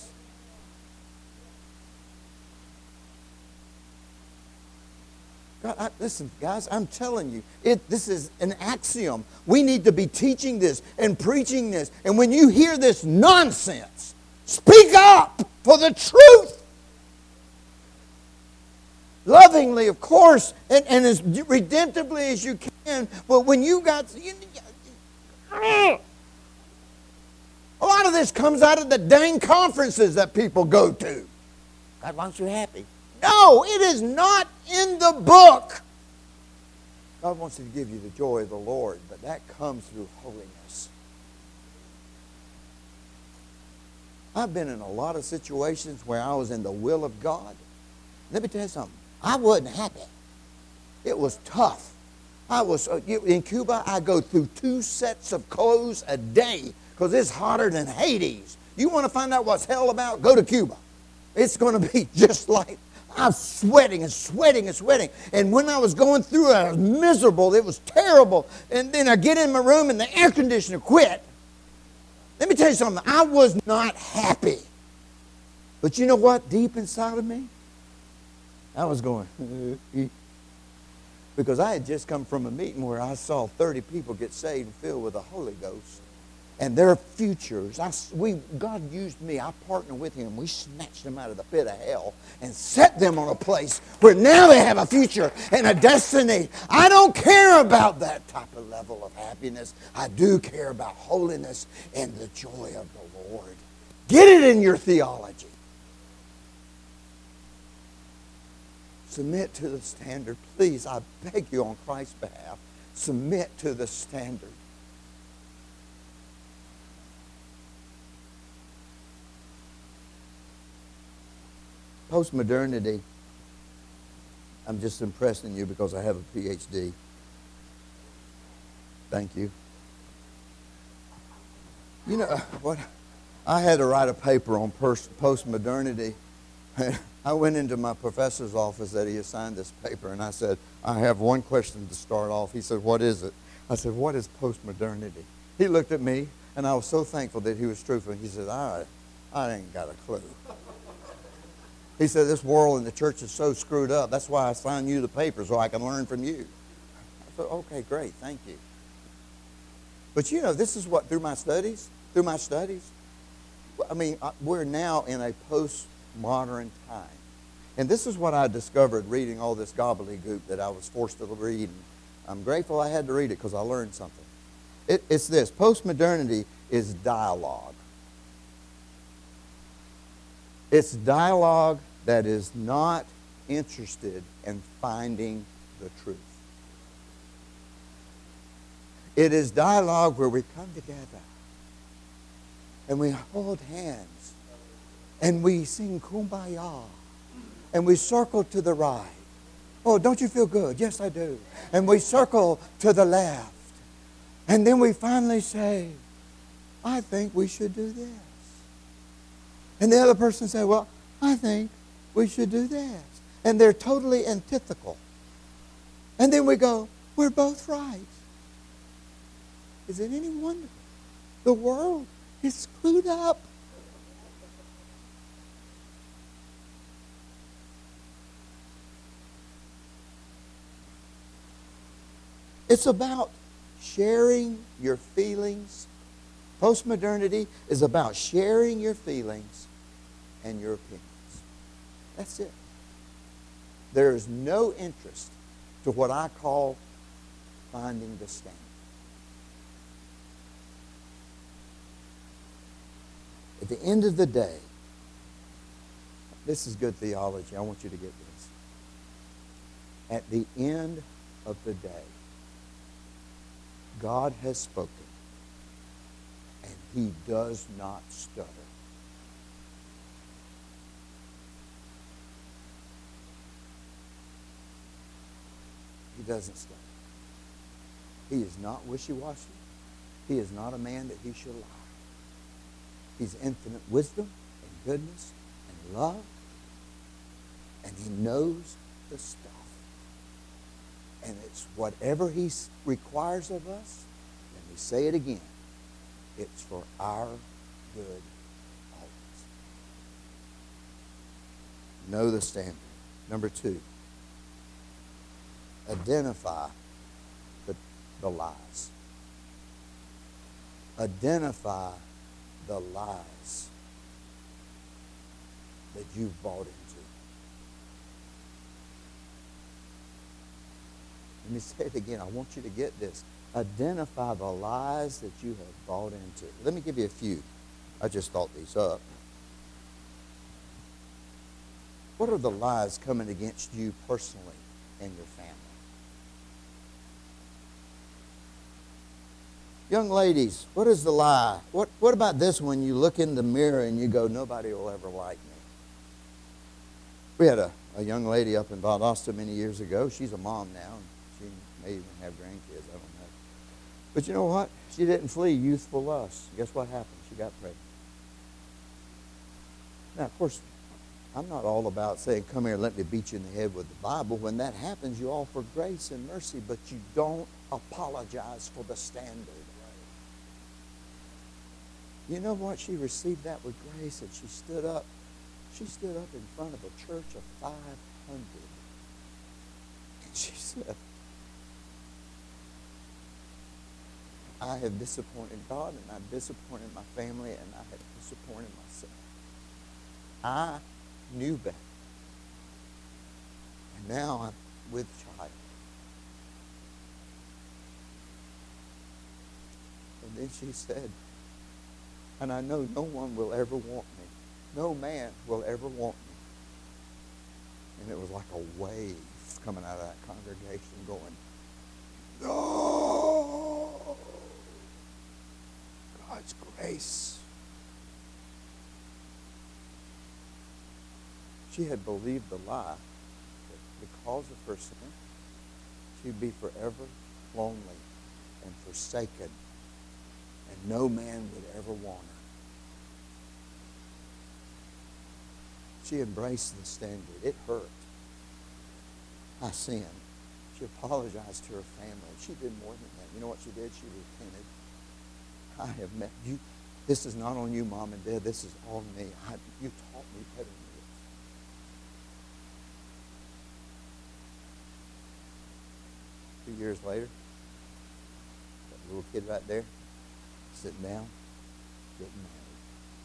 God, I, listen, guys, I'm telling you, it, this is an axiom. We need to be teaching this and preaching this. And when you hear this nonsense, speak up for the truth. Lovingly, of course, and, and as redemptively as you can. But when you got... You, a lot of this comes out of the dang conferences that people go to. God wants you happy. No, it is not in the book. God wants to give you the joy of the Lord, but that comes through holiness. I've been in a lot of situations where I was in the will of God. Let me tell you something. I wasn't happy. It was tough. I was in Cuba. I go through two sets of clothes a day because it's hotter than Hades. You want to find out what's hell about? Go to Cuba. It's going to be just like, I'm sweating and sweating and sweating. And when I was going through it, I was miserable. It was terrible. And then I get in my room and the air conditioner quit. Let me tell you something. I was not happy. But you know what? Deep inside of me, I was going, because I had just come from a meeting where I saw thirty people get saved and filled with the Holy Ghost. and their futures. I, we, God used me. I partnered with him. We snatched them out of the pit of hell and set them on a place where now they have a future and a destiny. I don't care about that type of level of happiness. I do care about holiness and the joy of the Lord. Get it in your theology. Submit to the standard. Please, I beg you on Christ's behalf, submit to the standard. Postmodernity, I'm just impressing you because I have a P H D. Thank you. You know what? I had to write a paper on postmodernity. I went into my professor's office that he assigned this paper, and I said, I have one question to start off. He said, what is it? I said, what is postmodernity? He looked at me, and I was so thankful that he was truthful. He said, I, I ain't got a clue. He said, this world and the church is so screwed up. That's why I assigned you the paper, so I can learn from you. I said, okay, great, thank you. But you know, this is what, through my studies, through my studies, I mean, we're now in a postmodern time. And this is what I discovered reading all this gobbledygook that I was forced to read. And I'm grateful I had to read it because I learned something. It, it's this. Postmodernity is dialogue. It's dialogue that is not interested in finding the truth. It is dialogue where we come together and we hold hands and we sing Kumbaya and we circle to the right. Oh, don't you feel good? Yes, I do. And we circle to the left. And then we finally say, I think we should do this. And the other person said, well, I think we should do this. And they're totally antithetical. And then we go, we're both right. Is it any wonder the world is screwed up? It's about sharing your feelings. Postmodernity is about sharing your feelings and your opinions. That's it. There is no interest to what I call finding the standard. At the end of the day, this is good theology. I want you to get this. At the end of the day, God has spoken, and he does not stutter. He doesn't stutter. He is not wishy-washy. He is not a man that he shall lie. He's infinite wisdom and goodness and love, and he knows the stuff. And it's whatever he requires of us, let me say it again, it's for our good always. Know the standard. Number two, identify the, the lies. Identify the lies that you've bought into. Let me say it again. I want you to get this. Identify the lies that you have bought into. Let me give you a few. I just thought these up. What are the lies coming against you personally and your family? Young ladies, what is the lie? What, what about this when you look in the mirror and you go, nobody will ever like me? We had a, a young lady up in Valdosta many years ago. She's a mom now. She may even have grandkids. I don't know. But you know what? She didn't flee youthful lust. Guess what happened? She got pregnant. Now, of course, I'm not all about saying, come here, let me beat you in the head with the Bible. When that happens, you offer grace and mercy, but you don't apologize for the standard. You know what? She received that with grace, and she stood up. She stood up in front of a church of five hundred. And she said, I have disappointed God, and I've disappointed my family, and I have disappointed myself. I knew better. And now I'm with child. And then she said, and I know no one will ever want me. No man will ever want me. And it was like a wave coming out of that congregation going, no! God's grace. She had believed the lie that because of her sin, she'd be forever lonely and forsaken, and no man would ever want her. She embraced the standard. It hurt. I sinned. She apologized to her family. She did more than that. You know what she did? She repented. I have met you. This is not on you, Mom and Dad. This is on me. I, you taught me better than this. Two years later, that little kid right there, sitting down, getting married.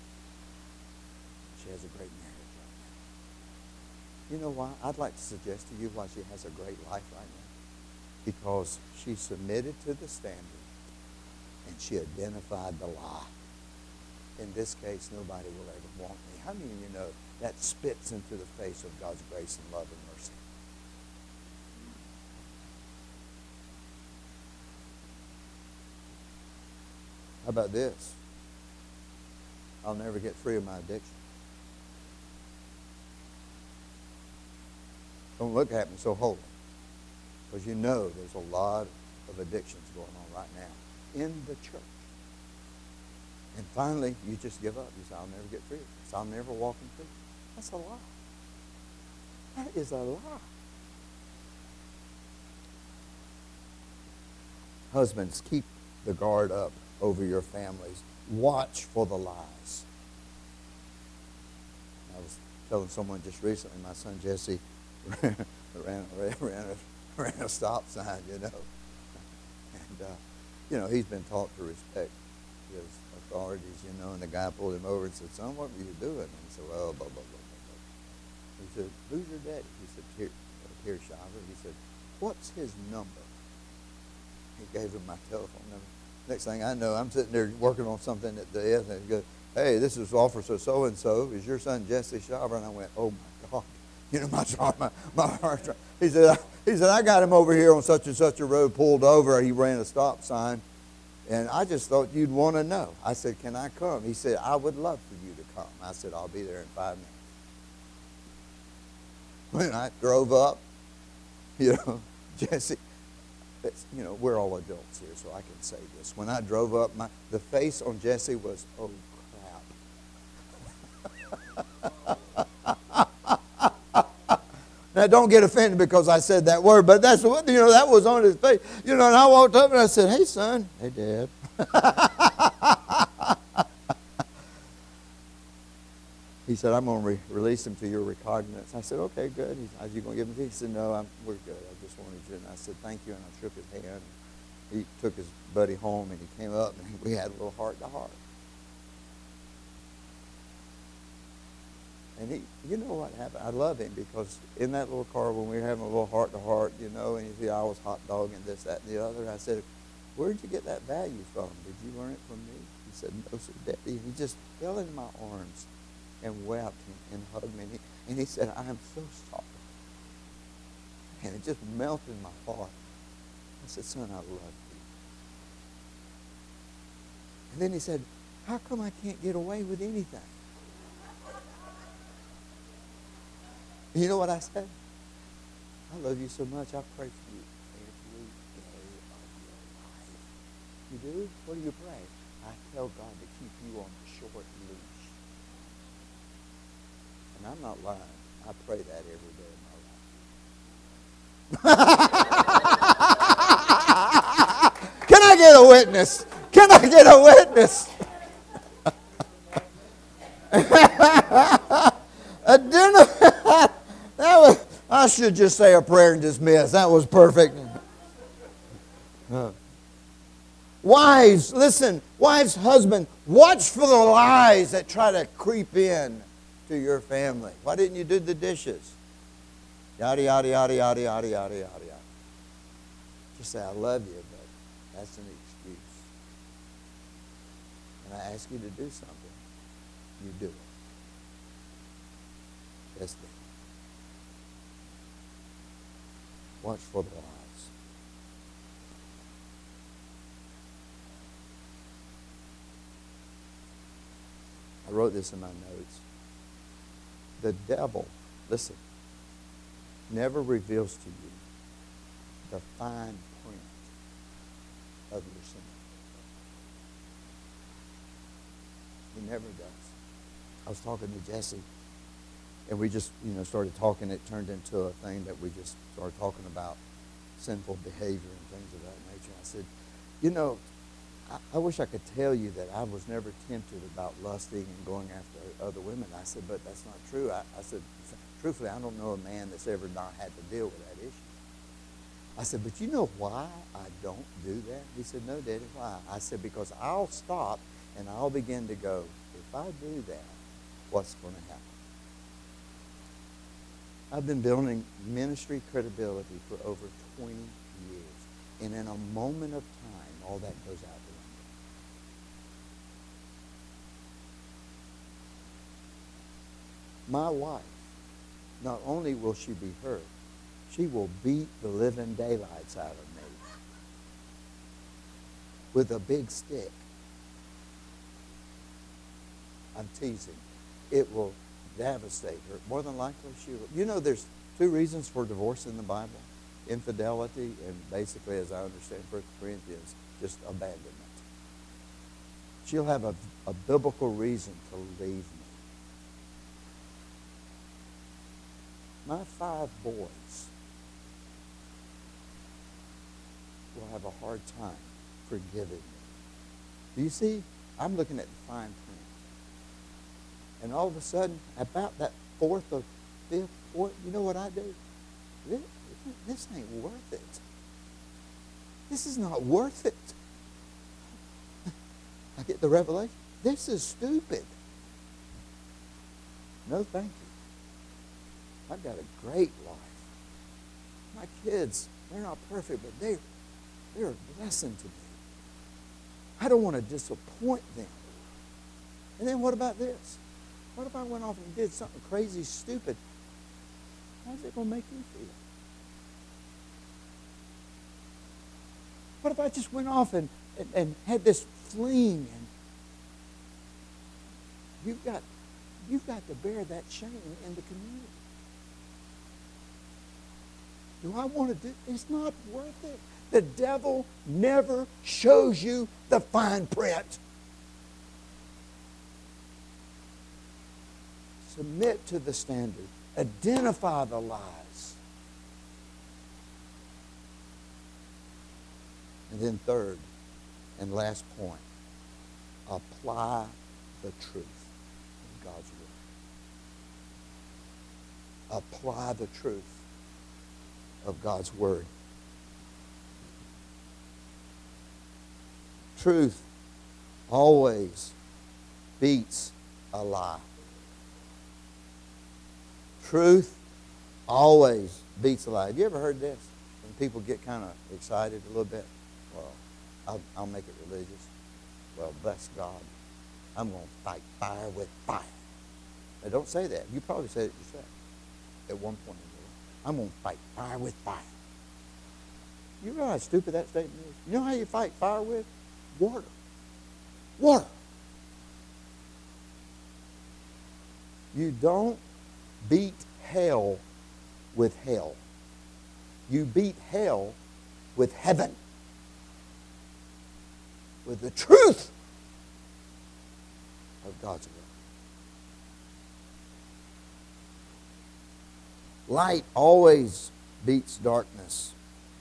She has a great marriage. You know why? I'd like to suggest to you why she has a great life right now. Because she submitted to the standard and she identified the lie. In this case, nobody will ever want me. How many of you know that spits into the face of God's grace and love and mercy? How about this? I'll never get free of my addiction. Don't look at me so holy. Because you know there's a lot of addictions going on right now in the church. And finally, you just give up. You say, I'll never get free of this. I'll never walk in freedom. That's a lie. That is a lie. Husbands, keep the guard up over your families. Watch for the lies. I was telling someone just recently, my son Jesse ran, ran, ran, a, ran a stop sign, you know. And, uh, you know, he's been taught to respect his authorities, you know, and the guy pulled him over and said, son, what were you doing? And he said, well, blah, blah, blah, blah, blah. He said, who's your daddy? He said, Pierre, Pierre Shiver. He said, what's his number? He gave him my telephone number. Next thing I know, I'm sitting there working on something at the end, and he goes, hey, this is Officer so-and-so. Is your son Jesse Shiver? And I went, oh, my God. You know, my, my, my heart. He said, he said, I got him over here on such and such a road, pulled over. He ran a stop sign. And I just thought you'd want to know. I said, can I come? He said, I would love for you to come. I said, I'll be there in five minutes. When I drove up, you know, Jesse, it's, you know, we're all adults here, so I can say this. When I drove up, my the face on Jesse was, oh, crap. Now, don't get offended because I said that word, but that's what, you know, that was on his face. You know, and I walked up and I said, hey, son. Hey, Dad. He said, I'm going to re- release him to your recognizance. I said, okay, good. He said, are you going to give him to me? He said, no, I'm, we're good. I just wanted you. And I said, thank you. And I shook his hand. He took his buddy home and he came up and we had a little heart to heart. And he, you know what happened? I love him because in that little car when we were having a little heart-to-heart, you know, and he said, I was hot dogging this, that, and the other. I said, where did you get that value from? Did you learn it from me? He said, no, sir, Daddy. He just fell into my arms and wept and, and hugged me. And he, and he said, I am so sorry. And it just melted my heart. I said, son, I love you. And then he said, how come I can't get away with anything? You know what I said? I love you so much, I pray for you every day of your life. You do? What do you pray? I tell God to keep you on the short leash. And I'm not lying. I pray that every day of my life. Can I get a witness? Can I get a witness? A dinner. That was, I should just say a prayer and dismiss. That was perfect. Uh, Wives, listen, wives, husband, watch for the lies that try to creep in to your family. Why didn't you do the dishes? Yada, yada, yada, yada, yada, yada, yada, yada. Just say, I love you, but that's an excuse. And I ask you to do something, you do it. That's it. Watch for the lies. I wrote this in my notes. The devil, listen, never reveals to you the fine print of your sin. He never does. I was talking to Jesse, and we just, you know, started talking. It turned into a thing that we just started talking about sinful behavior and things of that nature. I said, you know, I, I wish I could tell you that I was never tempted about lusting and going after other women. I said, but that's not true. I, I said, truthfully, I don't know a man that's ever not had to deal with that issue. I said, but you know why I don't do that? He said, no, Daddy, why? I said, because I'll stop and I'll begin to go, if I do that, what's going to happen? I've been building ministry credibility for over twenty years. And in a moment of time, all that goes out the window. My wife, not only will she be hurt, she will beat the living daylights out of me with a big stick. I'm teasing. It will devastate her. More than likely, she will. You know, there's two reasons for divorce in the Bible. Infidelity and basically, as I understand First Corinthians, just abandonment. She'll have a, a biblical reason to leave me. My five boys will have a hard time forgiving me. Do you see? I'm looking at the fine print. And all of a sudden, about that fourth or fifth point, you know what I do? This, this ain't worth it. This is not worth it. I get the revelation. This is stupid. No, thank you. I've got a great life. My kids, they're not perfect, but they, they're a blessing to me. I don't want to disappoint them. And then what about this? What if I went off and did something crazy, stupid? How's it going to make you feel? What if I just went off and, and, and had this fling and you've got, you've got to bear that shame in the community. Do I want to do it? It's not worth it. The devil never shows you the fine print. Submit to the standard. Identify the lies. And then third and last point, apply the truth of God's word. Apply the truth of God's word. Truth always beats a lie. Truth always beats a lie. Have you ever heard this? When people get kind of excited a little bit? Well, I'll, I'll make it religious. Well, bless God. I'm going to fight fire with fire. Now, don't say that. You probably said it yourself at one point in your life. I'm going to fight fire with fire. You realize how stupid that statement is? You know how you fight fire with? Water. Water. You don't beat hell with hell. You beat hell with heaven. With the truth of God's word. Light always beats darkness.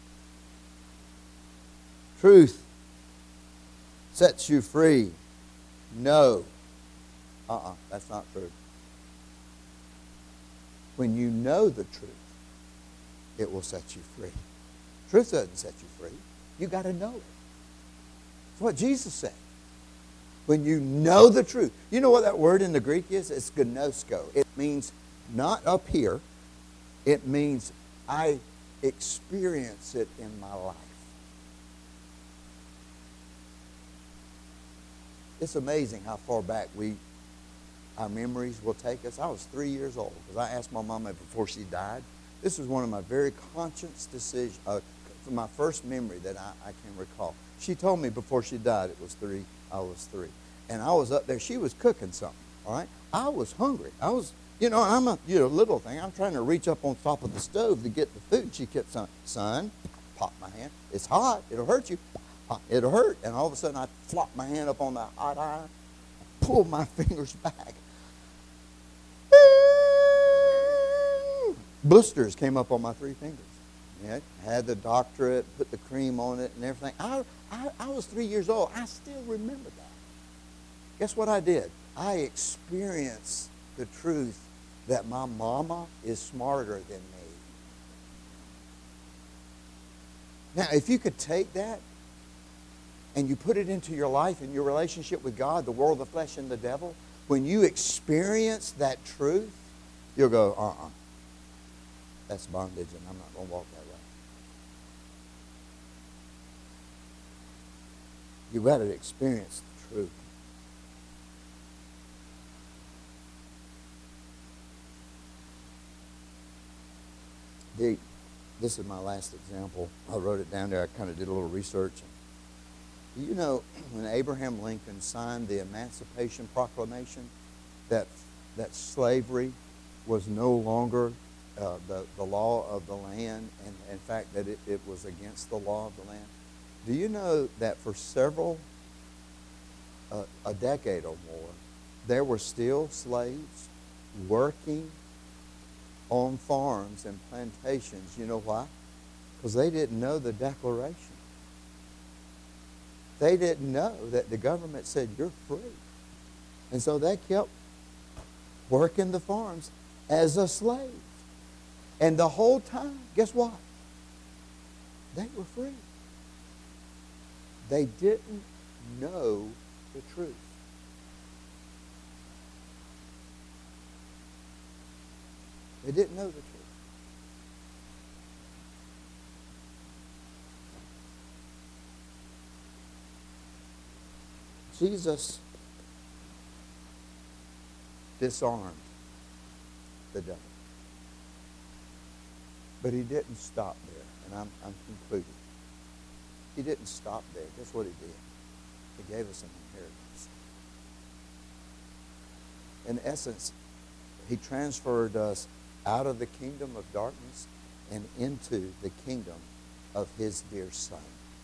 Truth sets you free. No. Uh-uh, that's not true. When you know the truth, it will set you free. Truth doesn't set you free. You got to know it. That's what Jesus said. When you know the truth. You know what that word in the Greek is? It's gnosko. It means not up here. It means I experience it in my life. It's amazing how far back we, our memories will take us. I was three years old because I asked my mama before she died. This was one of my very conscious decisions, uh, my first memory that I, I can recall. She told me before she died it was three, I was three. And I was up there, she was cooking something, all right? I was hungry. I was, you know, I'm a you know, little thing. I'm trying to reach up on top of the stove to get the food. She kept saying, son, pop my hand. It's hot. It'll hurt you. It'll hurt. And all of a sudden I flopped my hand up on the hot iron, pulled my fingers back. Blisters came up on my three fingers. Yeah, had the doctorate, put the cream on it and everything. I, I, I was three years old. I still remember that. Guess what I did? I experienced the truth that my mama is smarter than me. Now, if you could take that and you put it into your life and your relationship with God, the world, the flesh, and the devil, when you experience that truth, you'll go, uh-uh. That's bondage, and I'm not going to walk that way. You've got to experience the truth. The, this is my last example. I wrote it down there. I kind of did a little research. Do you know when Abraham Lincoln signed the Emancipation Proclamation that, that slavery was no longer Uh, the, the law of the land, and in fact that it, it was against the law of the land? Do you know that for several, uh, a decade or more, there were still slaves working on farms and plantations? You know why? Because they didn't know the Declaration. They didn't know that the government said you're free. And so they kept working the farms as a slave. And the whole time, guess what? They were free. They didn't know the truth. They didn't know the truth. Jesus disarmed the devil. But he didn't stop there, and I'm, I'm concluding. He didn't stop there. Guess what he did? He gave us an inheritance. In essence, he transferred us out of the kingdom of darkness and into the kingdom of his dear Son.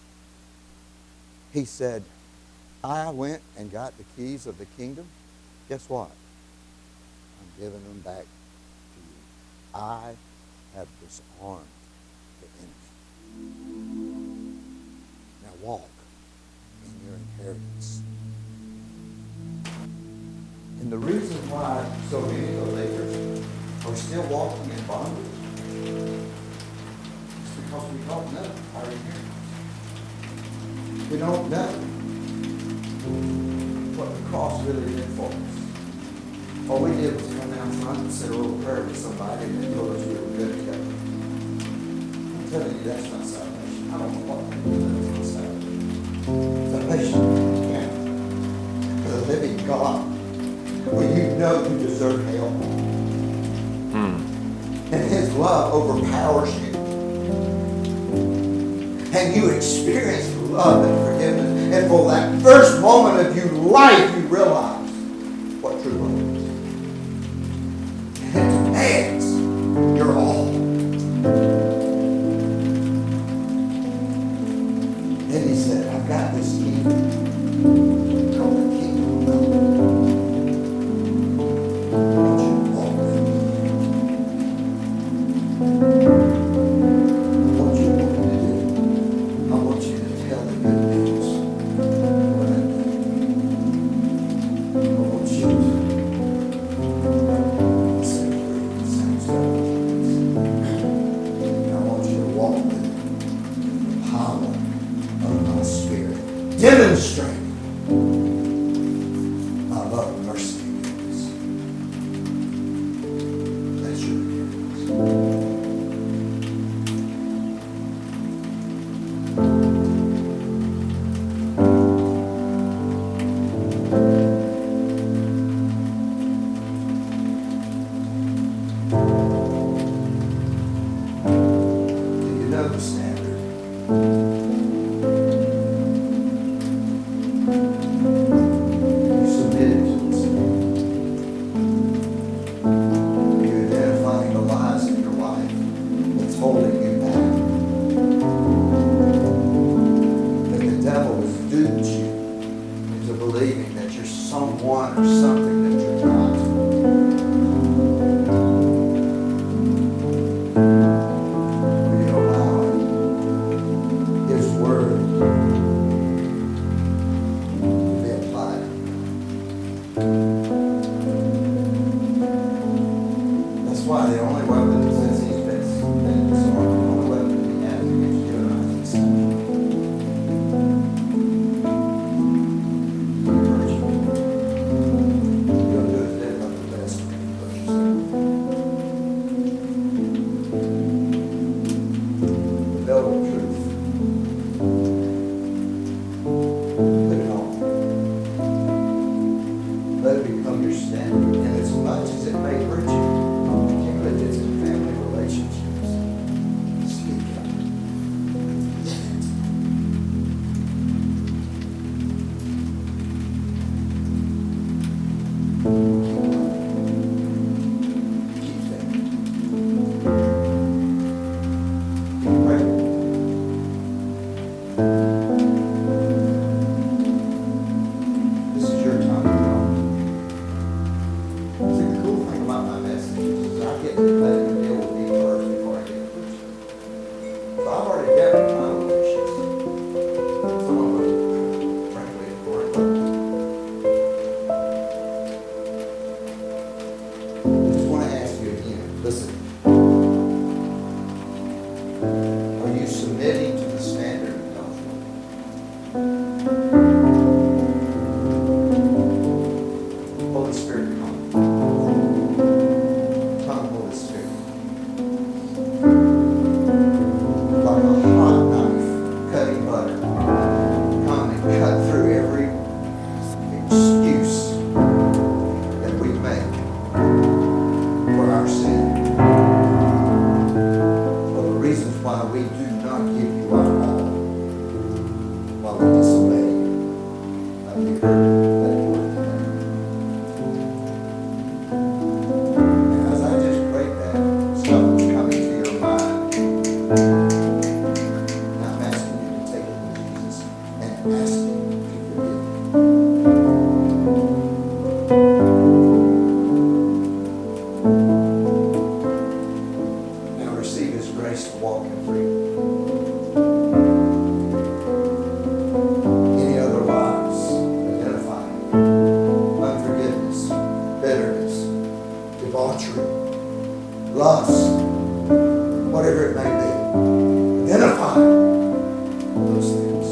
He said, I went and got the keys of the kingdom. Guess what? I'm giving them back to you. I have disarmed the enemy. Now walk in your inheritance. And the reason why so many believers are still walking in bondage is because we don't know our inheritance. We don't know what the cross really did for us. All we did was come out front and say a little prayer with somebody and they told us we were good to go. I'm telling you, that's not salvation. I don't know what to do. That's not salvation. Salvation, yeah. For the living God, when you know you deserve hell. Hmm. And his love overpowers you. And you experience love and forgiveness. And for that first moment of your life, you realize what true love is. Hands, you're all. Then he said, I've got this kingdom called the kingdom of God. I want you to walk with me. I want you to what to do. I want you to tell the good news. What I do. I want you to demonstrating my love, mercy, and goodness. That's your inheritance. Do you know the standard? You submitted to the standard. You're identifying the lies in your life that's holding you back. That the devil has duped you into believing that you're someone or something that you're not. Will you allow His word to be applied? That's why the only weapon, since he's been, been disarmed, the only weapon he has against you and I is deception. Encouragement. You'll do it then, but the best way to put yourself. The belt of truth. Put it on. Let it become your standard. And as much as it may hurt you, particularly if it's in family relationships, speak up. Keep standing. Pray. This is your time to come. See, the cool thing about my message is I get to let you deal with me first before I get to preach. So I've already dealt with my own issues. Some of them, frankly, weren't. I just want to ask you again, listen. Are you submitting to the standard of God's word? Holy Spirit, come. Come, Holy Spirit. Like a hot knife cutting butter. Come and cut through every excuse that we make for our sin. For the reasons why we do not give you our all. While we disobey you. Have you heard that word today? And as I just prayed that, stuff was coming to your mind. And I'm asking you to take it to Jesus and ask Him to forgive you. And receive His grace to walk in freedom. Any other lies identifying unforgiveness, bitterness, debauchery, lust, whatever it may be. Identify those things.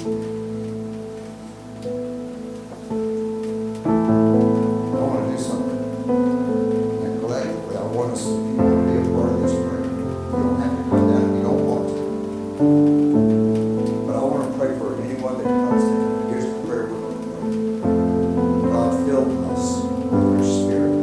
I want to do something. And collectively, I want us, if you want to be a part of this prayer, you don't have to come down if you don't want to. But I want to pray for anyone that comes in. Here's the prayer we're going to pray. God, fill us with your Spirit.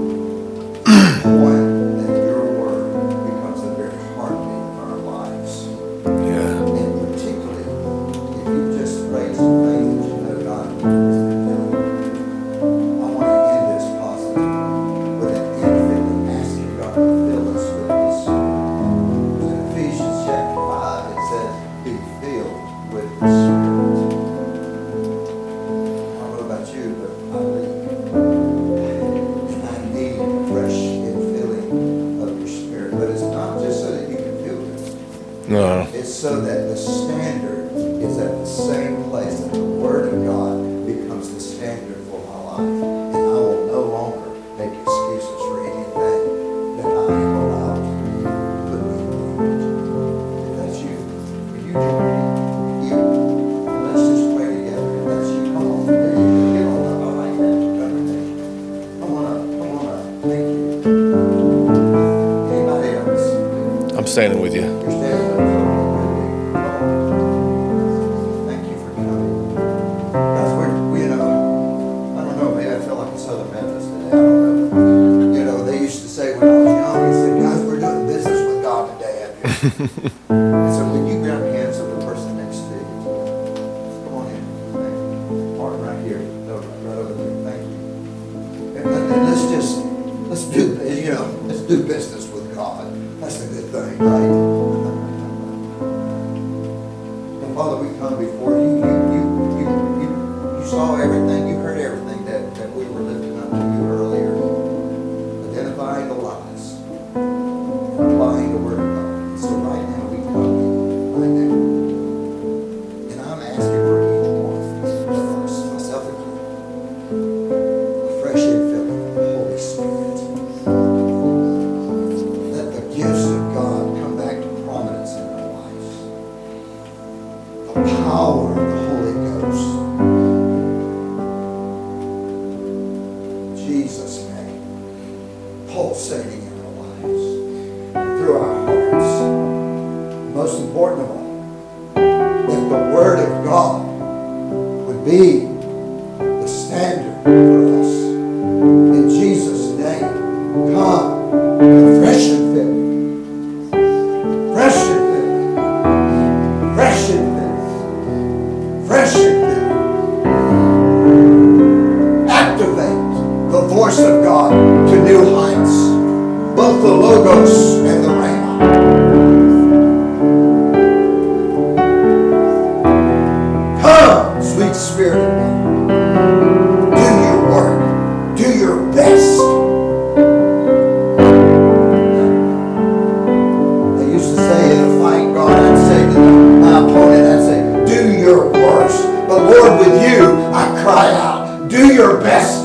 One, that your word becomes the very heartbeat of our lives. Yeah. And particularly, if you just raise some faith that you know God is fulfilling. I want to end this positive with an infant asking God to fill us with His Spirit. In Ephesians chapter five, it says, be filled with the Spirit. I don't know about you, but I believe. And I need a fresh infilling of your Spirit. But it's not just so that you can feel good. No. It's so that the standard is at the same place, that the Word of God becomes the standard for my life. And I will no longer make excuses for anything that I am allowed to put me in bondage. If that's you, will you join me? You. And let's just pray together. standing with you. You're standing with us. Thank you for coming. Guys, we're, we, you know, I don't know, maybe I feel like a Southern Methodist today. I don't know. You know, they used to say when I was young, they said, guys, we're doing business with God today. And so when you grab hands of the person next to you, come on in. Thank you. Martin, right here. No, right over there. Thank you. And, and let's just, let's do, you know, let's do business with God. That's a good thing, right? And Father, we come before you. You, you, you, you, you saw everything. You heard everything that, that we were lifting up to you earlier. Identifying the lies. Applying the word of God. And so right now we come right now. And I'm asking for each one of us, myself included, a fresh infilling of the Holy Spirit. Let the gifts of God come back to prominence in our lives. The power of the Holy Ghost. In Jesus' name. Pulsating in our lives. Through our hearts. Most important of all, that the Word of God would be the standard for us. In Jesus' name, come with fresh and filling. Fresh and filling. Fresh and filling. Fresh and filling. Activate the voice of God to new heights. Both the Logos and the Rhema. Come, sweet Spirit of God. Do your work. Do your best. They used to say in a fight, God, I'd say to my opponent, I'd say, do your worst. But Lord, with you, I cry out, do your best.